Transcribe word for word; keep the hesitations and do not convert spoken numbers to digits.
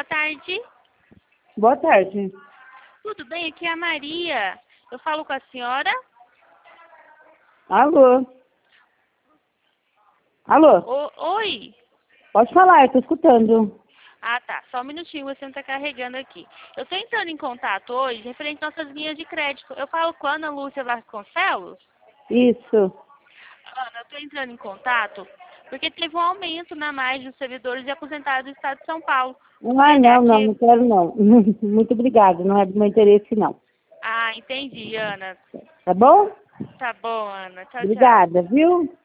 Boa tarde. Boa tarde. Tudo bem? Aqui é a Maria. Eu falo com a senhora? Alô? Alô? O, oi? Pode falar, eu tô escutando. Ah, tá. Só um minutinho, você não tá carregando aqui. Eu tô entrando em contato hoje referente às nossas linhas de crédito. Eu falo com a Ana Lúcia Vasconcelos? Isso. Ana, eu tô entrando em contato porque teve um aumento na margem dos servidores e aposentados do Estado de São Paulo. Ah, não, não, não quero não. Muito obrigada, não é do meu interesse não. Ah, entendi, Ana. Tá bom? Tá bom, Ana. Tchau, tchau. Obrigada, viu?